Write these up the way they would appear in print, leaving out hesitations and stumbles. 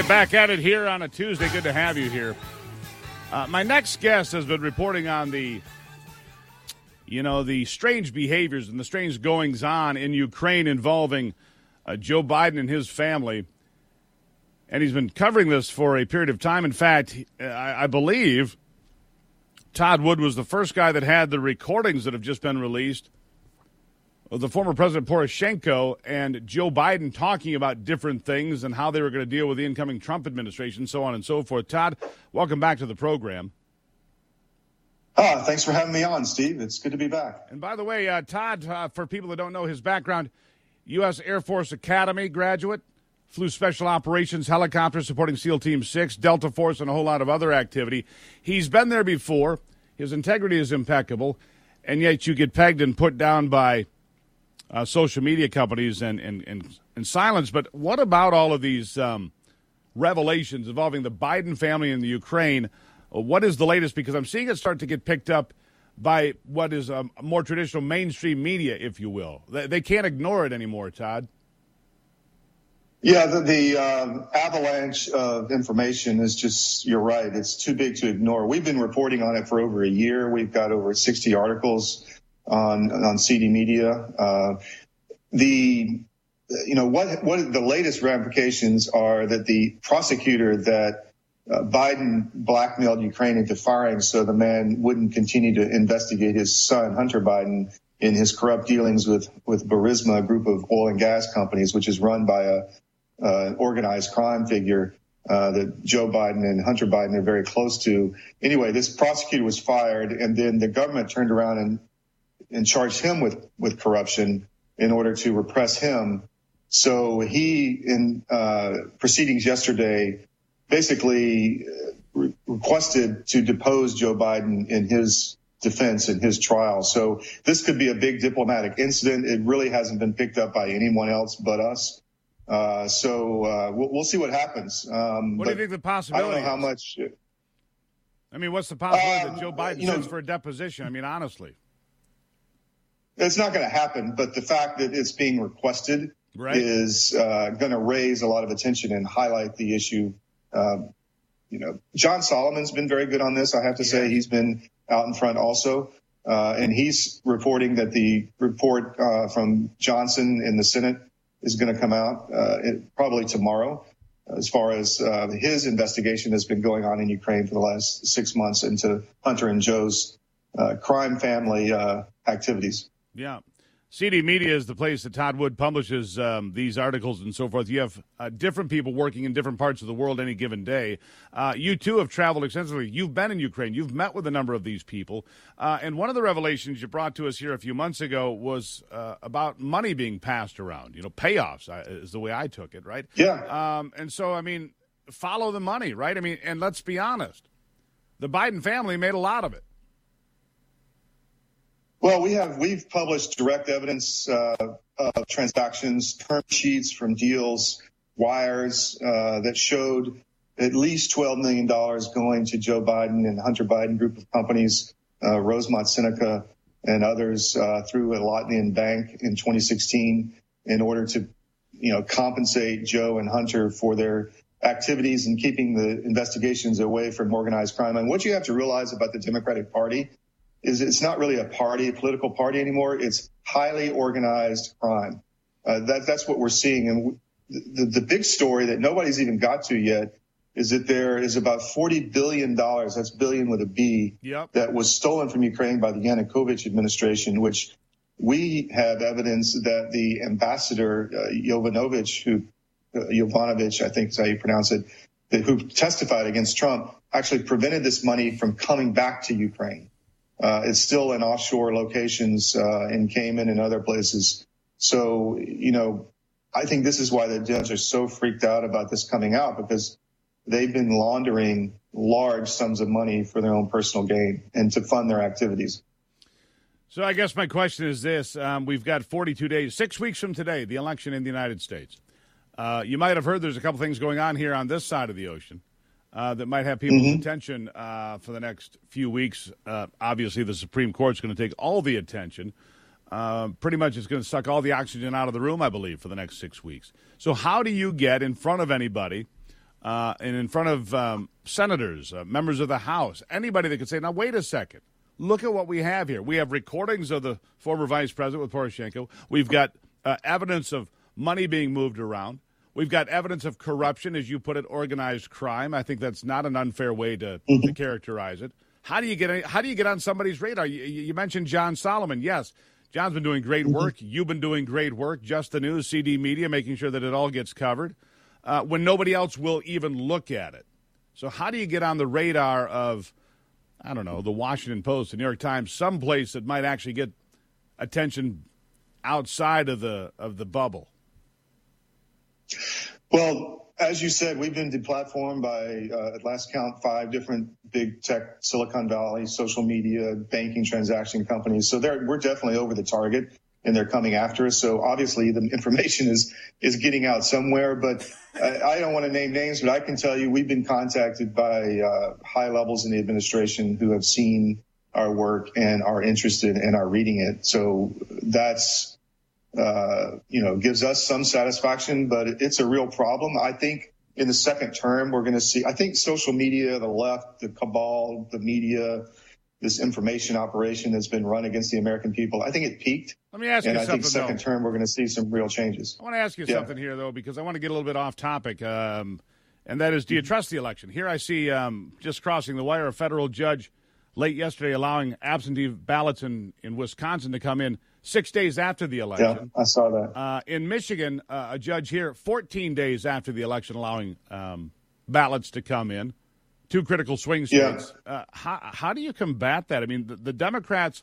Back at it here on a Tuesday. Good to have you here. My next guest has been reporting on the strange behaviors and the strange goings-on in Ukraine involving Joe Biden and his family. And he's been covering this for a period of time. In fact, I believe Todd Wood was the first guy that had the recordings that have just been released of the former President Poroshenko and Joe Biden talking about different things and how they were going to deal with the incoming Trump administration, so on and so forth. Todd, welcome back to the program. Thanks for having me on, Steve. It's good to be back. And by the way, Todd, for people that don't know his background, U.S. Air Force Academy graduate, flew special operations helicopters supporting SEAL Team 6, Delta Force, and a whole lot of other activity. He's been there before. His integrity is impeccable, and yet you get pegged and put down by social media companies and silence. But what about all of these revelations involving the Biden family and the Ukraine? What is the latest? Because I'm seeing it start to get picked up by what is a more traditional mainstream media, if you will. They can't ignore it anymore, Todd. Yeah, the avalanche of information is just, you're right, it's too big to ignore. We've been reporting on it for over a year. We've got over 60 articles on CD Media. What the latest ramifications are that the prosecutor that Biden blackmailed Ukraine into firing so the man wouldn't continue to investigate his son, Hunter Biden, in his corrupt dealings with Burisma, a group of oil and gas companies, which is run by an organized crime figure that Joe Biden and Hunter Biden are very close to. Anyway, this prosecutor was fired, and then the government turned around and charged him with corruption in order to repress him. So he, in proceedings yesterday, basically requested to depose Joe Biden in his defense in his trial. So this could be a big diplomatic incident. It really hasn't been picked up by anyone else but us. So we'll see what happens. What do you think the possibility I don't know how is? much. I mean, what's the possibility that Joe Biden sits for a deposition? I mean, honestly. It's not going to happen, but the fact that it's being requested is going to raise a lot of attention and highlight the issue. John Solomon's been very good on this. I have to say he's been out in front also. And he's reporting that the report from Johnson in the Senate is going to come out probably tomorrow, as far as his investigation has been going on in Ukraine for the last 6 months into Hunter and Joe's crime family activities. Yeah. CD Media is the place that Todd Wood publishes these articles and so forth. You have different people working in different parts of the world any given day. You, too, have traveled extensively. You've been in Ukraine. You've met with a number of these people. And one of the revelations you brought to us here a few months ago was about money being passed around. Payoffs is the way I took it, right? Yeah. And so, I mean, follow the money, right? I mean, and let's be honest. The Biden family made a lot of it. Well, we've published direct evidence of transactions, term sheets from deals, wires that showed at least $12 million going to Joe Biden and Hunter Biden group of companies, Rosemont Seneca and others through Atlantean Bank in 2016 in order to, compensate Joe and Hunter for their activities and keeping the investigations away from organized crime. And what you have to realize about the Democratic Party is it's not really a political party anymore. It's highly organized crime. That's what we're seeing. And the big story that nobody's even got to yet is that there is about $40 billion, that's billion with a B, that was stolen from Ukraine by the Yanukovych administration, which we have evidence that the ambassador, Yovanovitch, I think is how you pronounce it, who testified against Trump, actually prevented this money from coming back to Ukraine. It's still in offshore locations in Cayman and other places. So, I think this is why the Dems are so freaked out about this coming out, because they've been laundering large sums of money for their own personal gain and to fund their activities. So I guess my question is this. We've got 42 days, 6 weeks from today, the election in the United States. You might have heard there's a couple things going on here on this side of the ocean that might have people's attention for the next few weeks. Obviously, the Supreme Court's going to take all the attention. Pretty much it's going to suck all the oxygen out of the room, I believe, for the next 6 weeks. So how do you get in front of anybody and in front of senators, members of the House, anybody that could say, now, wait a second. Look at what we have here. We have recordings of the former vice president with Poroshenko. We've got evidence of money being moved around. We've got evidence of corruption, as you put it, organized crime. I think that's not an unfair way to characterize it. How do you get on somebody's radar? You mentioned John Solomon. Yes, John's been doing great work. You've been doing great work. Just the News, CD Media, making sure that it all gets covered when nobody else will even look at it. So how do you get on the radar of, I don't know, the Washington Post, the New York Times, someplace that might actually get attention outside of the bubble? Well, as you said, we've been deplatformed by, at last count, 5 different big tech, Silicon Valley, social media, banking transaction companies. So we're definitely over the target, and they're coming after us. So obviously the information is getting out somewhere. But I don't want to name names, but I can tell you we've been contacted by high levels in the administration who have seen our work and are interested and are reading it. So that's gives us some satisfaction, but it's a real problem. I think in the second term, we're going to see, I think social media, the left, the cabal, the media, this information operation that's been run against the American people, I think it peaked. Let me ask you something, I think second term, we're going to see some real changes. I want to ask you something here, though, because I want to get a little bit off topic, and that is, do you trust the election? Here I see, just crossing the wire, a federal judge late yesterday allowing absentee ballots in Wisconsin to come in 6 days after the election. Yeah, I saw that. In Michigan, a judge here 14 days after the election allowing ballots to come in. 2 critical swing states. Yeah. How do you combat that? I mean, the Democrats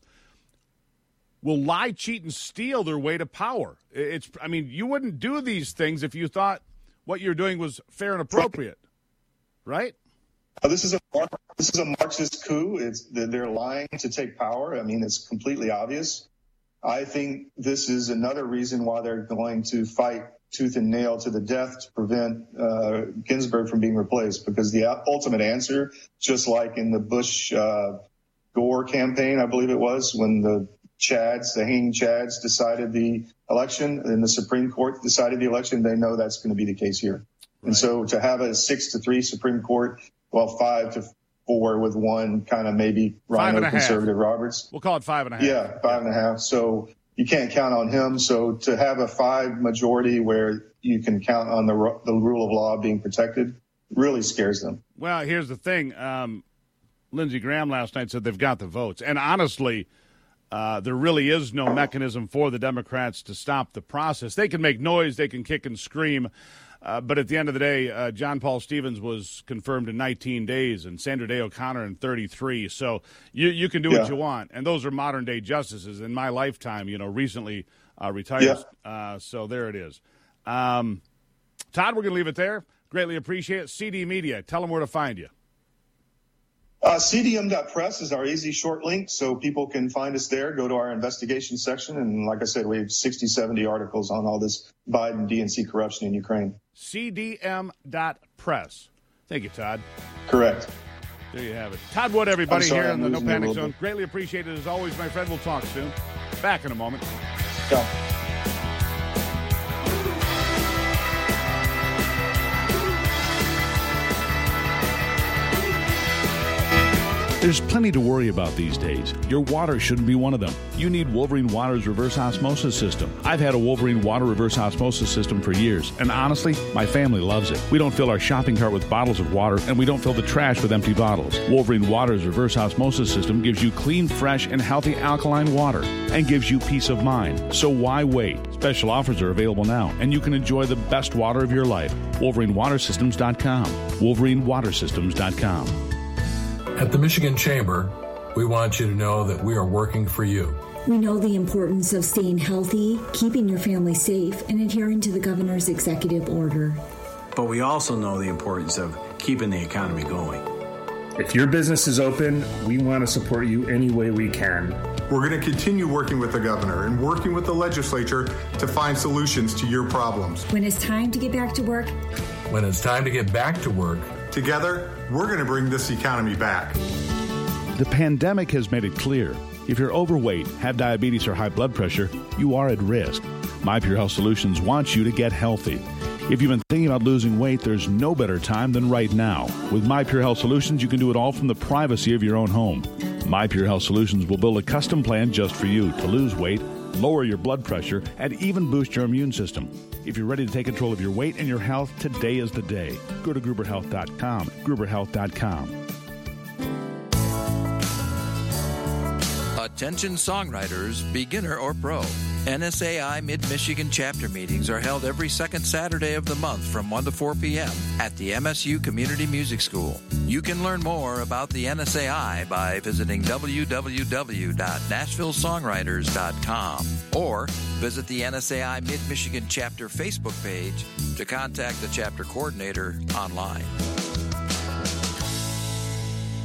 will lie, cheat, and steal their way to power. You wouldn't do these things if you thought what you're doing was fair and appropriate, right? This is a Marxist coup. They're lying to take power. I mean, it's completely obvious. I think this is another reason why they're going to fight tooth and nail to the death to prevent Ginsburg from being replaced, because the ultimate answer, just like in the Bush-Gore campaign, I believe it was, when the hanging Chads decided the election and the Supreme Court decided the election, they know that's going to be the case here. Right. And so to have a 6-3 Supreme Court, 5-4 with one kind of maybe Rhino conservative Roberts. We'll call it 5.5. Yeah, 5.5. So you can't count on him. So to have a 5 majority where you can count on the rule of law being protected really scares them. Well, here's the thing. Lindsey Graham last night said they've got the votes. And honestly, there really is no mechanism for the Democrats to stop the process. They can make noise. They can kick and scream. But at the end of the day, John Paul Stevens was confirmed in 19 days and Sandra Day O'Connor in 33. So you can do what you want. And those are modern-day justices. In my lifetime, recently retired. Yeah. So there it is. Todd, we're going to leave it there. Greatly appreciate it. CD Media, tell them where to find you. CDM.press is our easy short link, so people can find us there. Go to our investigation section. And like I said, we have 60, 70 articles on all this Biden DNC corruption in Ukraine. CDM.press. Thank you, Todd. Correct. There you have it. Todd Wood, everybody, here in the No Panic Zone. Greatly appreciated as always, my friend. We'll talk soon. Back in a moment. Yeah. There's plenty to worry about these days. Your water shouldn't be one of them. You need Wolverine Water's reverse osmosis system. I've had a Wolverine Water reverse osmosis system for years, and honestly, my family loves it. We don't fill our shopping cart with bottles of water, and we don't fill the trash with empty bottles. Wolverine Water's reverse osmosis system gives you clean, fresh, and healthy alkaline water, and gives you peace of mind. So why wait? Special offers are available now, and you can enjoy the best water of your life. WolverineWaterSystems.com. WolverineWaterSystems.com. At the Michigan Chamber, we want you to know that we are working for you. We know the importance of staying healthy, keeping your family safe, and adhering to the governor's executive order. But we also know the importance of keeping the economy going. If your business is open, we want to support you any way we can. We're going to continue working with the governor and working with the legislature to find solutions to your problems. When it's time to get back to work. When it's time to get back to work. Together, we're going to bring this economy back. The pandemic has made it clear. If you're overweight, have diabetes or high blood pressure, you are at risk. My Pure Health Solutions wants you to get healthy. If you've been thinking about losing weight, there's no better time than right now. With My Pure Health Solutions, you can do it all from the privacy of your own home. My Pure Health Solutions will build a custom plan just for you to lose weight, lower your blood pressure, and even boost your immune system. If you're ready to take control of your weight and your health, today is the day. Go to GruberHealth.com, GruberHealth.com. Attention songwriters, beginner or pro. NSAI Mid-Michigan chapter meetings are held every second Saturday of the month from 1 to 4 p.m. at the MSU Community Music School. You can learn more about the NSAI by visiting www.nashvillesongwriters.com or visit the NSAI Mid-Michigan chapter Facebook page to contact the chapter coordinator online.